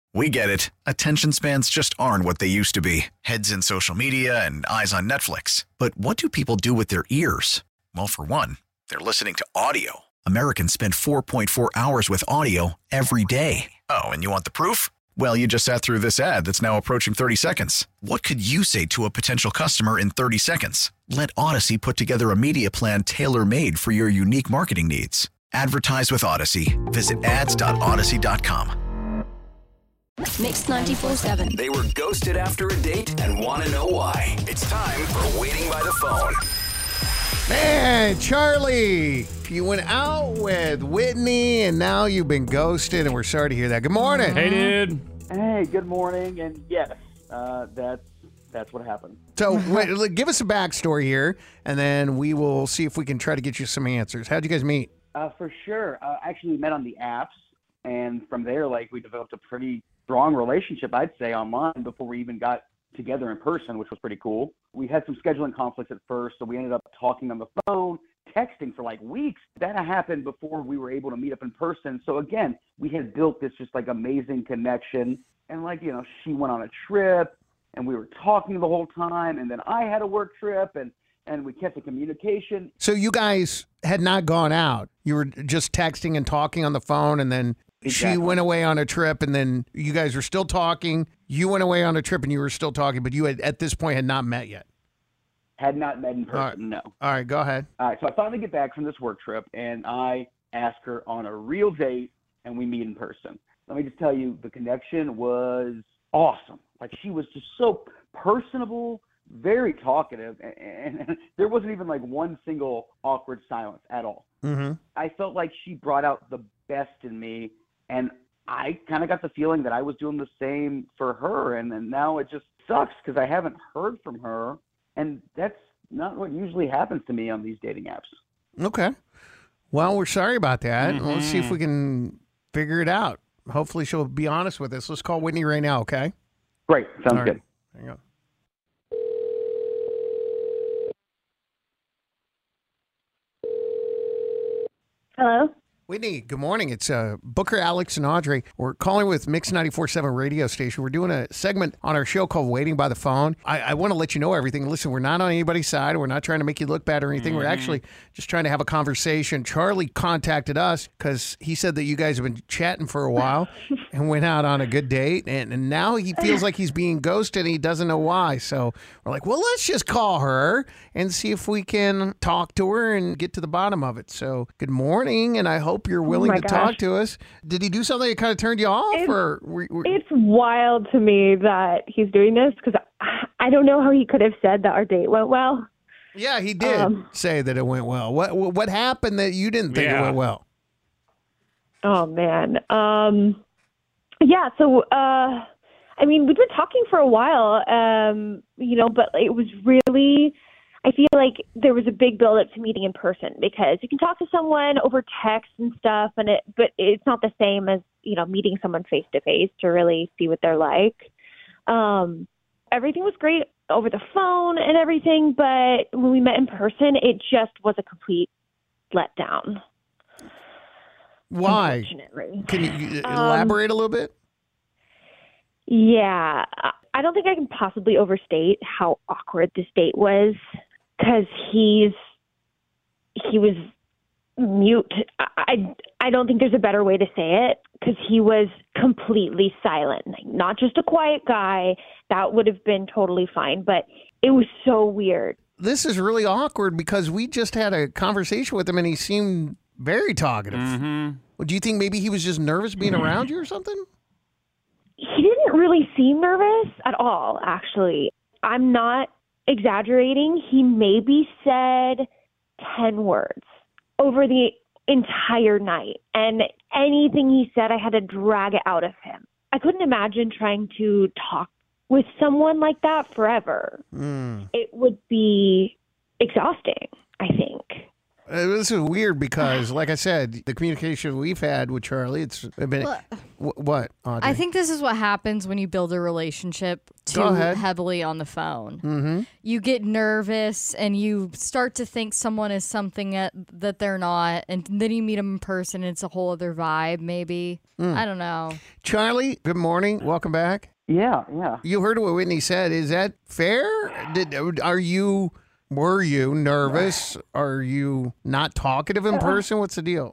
We get it. Attention spans just aren't what they used to be. Heads in social media and eyes on Netflix. But what do people do with their ears? Well, for one, they're listening to audio. Americans spend 4.4 hours with audio every day. Oh, and you want the proof? Well, you just sat through this ad that's now approaching 30 seconds. What could you say to a potential customer in 30 seconds? Let Odyssey put together a media plan tailor-made for your unique marketing needs. Advertise with Odyssey. Visit ads.odyssey.com. Mix 94.7. They were ghosted after a date and want to know why. It's time for Waiting by the Phone. Man, Charlie, you went out with Whitney and now you've been ghosted, and we're sorry to hear that. Good morning. Hey, dude. Hey, good morning, and yes, that's what happened. So give us a backstory here, and then we will see if we can try to get you some answers. How'd you guys meet? For sure. Actually, we met on the apps, and from there, we developed a pretty strong relationship, I'd say, online before we even got together in person, which was pretty cool. We had some scheduling conflicts at first, so we ended up talking on the phone, texting for weeks. That happened before we were able to meet up in person. So again, we had built this just amazing connection. And she went on a trip and we were talking the whole time. And then I had a work trip and we kept the communication. So you guys had not gone out. You were just texting and talking on the phone, and then She went away on a trip, and then you guys were still talking. You went away on a trip, and you were still talking, but you had, at this point, had not met yet. Had not met in person, no. All right, go ahead. All right, so I finally get back from this work trip, and I ask her on a real date, and we meet in person. Let me just tell you, the connection was awesome. She was just so personable, very talkative, and there wasn't even one single awkward silence at all. Mm-hmm. I felt like she brought out the best in me, and I kind of got the feeling that I was doing the same for her, and now it just sucks because I haven't heard from her, and that's not what usually happens to me on these dating apps. Okay. Well, we're sorry about that. Mm-hmm. Let's see if we can figure it out. Hopefully she'll be honest with us. Let's call Whitney right now, okay? Great. Sounds good. Hang on. Hello? Whitney, good morning. It's Booker, Alex, and Audrey. We're calling with Mix 94.7 radio station. We're doing a segment on our show called Waiting by the Phone. I want to let you know everything. Listen, we're not on anybody's side. We're not trying to make you look bad or anything. We're actually just trying to have a conversation. Charlie contacted us because he said that you guys have been chatting for a while and went out on a good date. And now he feels like he's being ghosted and he doesn't know why. So we're like, well, let's just call her and see if we can talk to her and get to the bottom of it. So good morning, and I hope you're willing to talk to us. Did he do something that kind of turned you off? It's wild to me that he's doing this because I don't know how he could have said that our date went well. Yeah, he did say that it went well. What happened that you didn't think it went well? Oh, man. Yeah, so, we've been talking for a while, but it was really... I feel like there was a big build-up to meeting in person because you can talk to someone over text and stuff, but it's not the same as, meeting someone face-to-face to really see what they're like. Everything was great over the phone and everything, but when we met in person, it just was a complete letdown. Why? Unfortunately. Can you elaborate a little bit? Yeah. I don't think I can possibly overstate how awkward this date was. Because he was mute. I don't think there's a better way to say it, because he was completely silent. Not just a quiet guy. That would have been totally fine, but it was so weird. This is really awkward because we just had a conversation with him and he seemed very talkative. Mm-hmm. Well, do you think maybe he was just nervous being around you or something? He didn't really seem nervous at all, actually. I'm not exaggerating. He maybe said 10 words over the entire night. And anything he said, I had to drag it out of him. I couldn't imagine trying to talk with someone like that forever. It would be exhausting, I think. This is weird because, like I said, the communication we've had with Charlie, it's been what? Audrey? I think this is what happens when you build a relationship too heavily on the phone. Mm-hmm. You get nervous and you start to think someone is something that they're not, and then you meet them in person and it's a whole other vibe, maybe. I don't know. Charlie, good morning. Welcome back. Yeah. You heard what Whitney said. Is that fair? Were you nervous? Are you not talkative in person? What's the deal?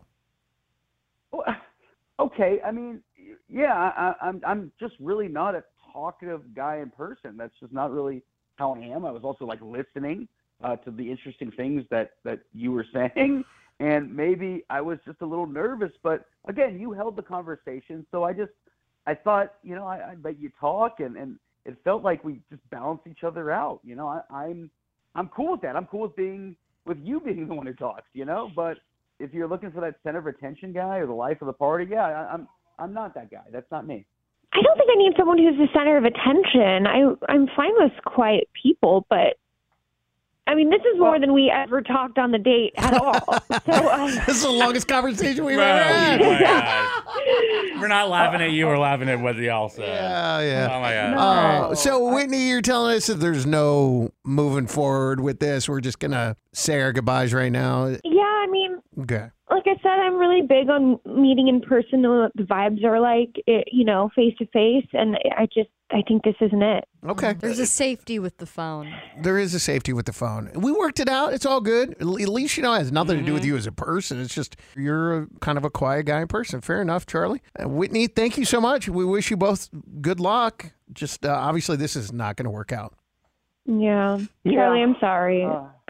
Okay, I mean, yeah, I'm just really not a talkative guy in person. That's just not really how I am. I was also like listening to the interesting things that you were saying, and maybe I was just a little nervous. But again, you held the conversation, so I thought, I'd let you talk, and it felt like we just balanced each other out. I'm cool with that. I'm cool with you being the one who talks, But if you're looking for that center of attention guy or the life of the party, yeah, I'm not that guy. That's not me. I don't think I need someone who's the center of attention. I'm fine with quiet people, but I mean, this is more than we ever talked on the date at all. So, this is the longest conversation we've ever had. We're not laughing at you. We're laughing at what y'all said. Yeah. Oh, my God. No. So, Whitney, you're telling us that there's no moving forward with this. We're just going to say our goodbyes right now. yeah, I mean, Okay. like I said, I'm really big on meeting in person, knowing what the vibes are like, face to face. And I think this isn't it. Okay. There's a safety with the phone. There is a safety with the phone. We worked it out. It's all good. At least, it has nothing to do with you as a person. It's just you're kind of a quiet guy in person. Fair enough, Charlie. Whitney, thank you so much. We wish you both good luck. Just obviously, this is not going to work out. Yeah. Charlie, I'm sorry.